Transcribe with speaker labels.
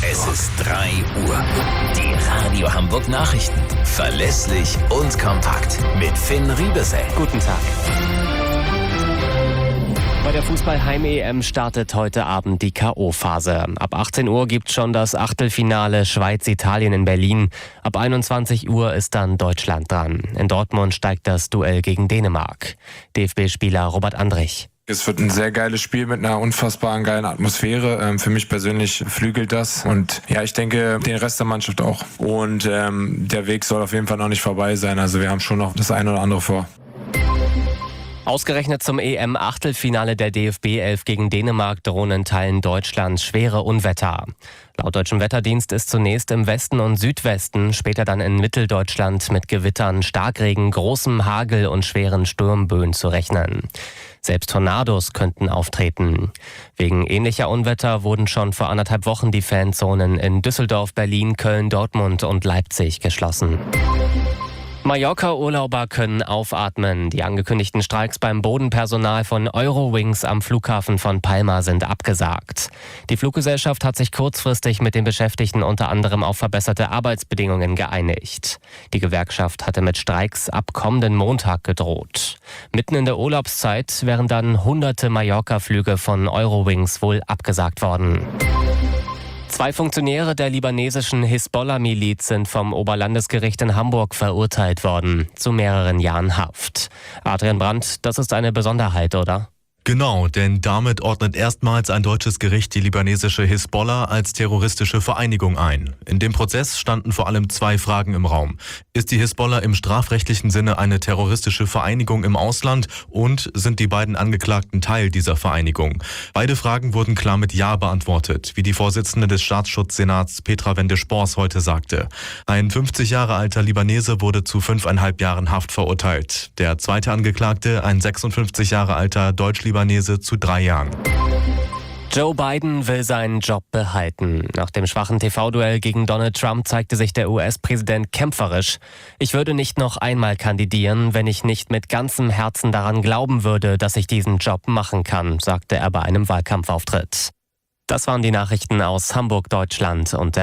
Speaker 1: Es ist 3 Uhr. Die Radio Hamburg Nachrichten. Verlässlich und kompakt. Mit Finn Riebesell.
Speaker 2: Guten Tag. Bei der Fußball-Heim-EM startet heute Abend die K.O.-Phase. Ab 18 Uhr gibt schon das Achtelfinale Schweiz-Italien in Berlin. Ab 21 Uhr ist dann Deutschland dran. In Dortmund steigt das Duell gegen Dänemark. DFB-Spieler Robert Andrich.
Speaker 3: Es wird ein sehr geiles Spiel mit einer unfassbaren geilen Atmosphäre. Für mich persönlich flügelt das. Und ja, ich denke, den Rest der Mannschaft auch. Und der Weg soll auf jeden Fall noch nicht vorbei sein. Also wir haben schon noch das eine oder andere vor.
Speaker 2: Ausgerechnet zum EM-Achtelfinale der DFB-11 gegen Dänemark drohen in Teilen Deutschlands schwere Unwetter. Laut Deutschem Wetterdienst ist zunächst im Westen und Südwesten, später dann in Mitteldeutschland mit Gewittern, Starkregen, großem Hagel und schweren Sturmböen zu rechnen. Selbst Tornados könnten auftreten. Wegen ähnlicher Unwetter wurden schon vor 1,5 Wochen die Fanzonen in Düsseldorf, Berlin, Köln, Dortmund und Leipzig geschlossen. Mallorca-Urlauber können aufatmen. Die angekündigten Streiks beim Bodenpersonal von Eurowings am Flughafen von Palma sind abgesagt. Die Fluggesellschaft hat sich kurzfristig mit den Beschäftigten unter anderem auf verbesserte Arbeitsbedingungen geeinigt. Die Gewerkschaft hatte mit Streiks ab kommenden Montag gedroht. Mitten in der Urlaubszeit wären dann hunderte Mallorca-Flüge von Eurowings wohl abgesagt worden. 2 Funktionäre der libanesischen Hisbollah-Miliz sind vom Oberlandesgericht in Hamburg verurteilt worden, zu mehreren Jahren Haft. Adrian Brandt, das ist eine Besonderheit, oder?
Speaker 4: Genau, denn damit ordnet erstmals ein deutsches Gericht die libanesische Hisbollah als terroristische Vereinigung ein. In dem Prozess standen vor allem 2 Fragen im Raum. Ist die Hisbollah im strafrechtlichen Sinne eine terroristische Vereinigung im Ausland und sind die beiden Angeklagten Teil dieser Vereinigung? Beide Fragen wurden klar mit Ja beantwortet, wie die Vorsitzende des Staatsschutzsenats Petra Wende-Spors heute sagte. Ein 50 Jahre alter Libanese wurde zu 5,5 Jahren Haft verurteilt. Der zweite Angeklagte, ein 56 Jahre alter Deutsch-Libanese, zu 3 Jahren.
Speaker 2: Joe Biden will seinen Job behalten. Nach dem schwachen TV-Duell gegen Donald Trump zeigte sich der US-Präsident kämpferisch. Ich würde nicht noch einmal kandidieren, wenn ich nicht mit ganzem Herzen daran glauben würde, dass ich diesen Job machen kann, sagte er bei einem Wahlkampfauftritt. Das waren die Nachrichten aus Hamburg, Deutschland und der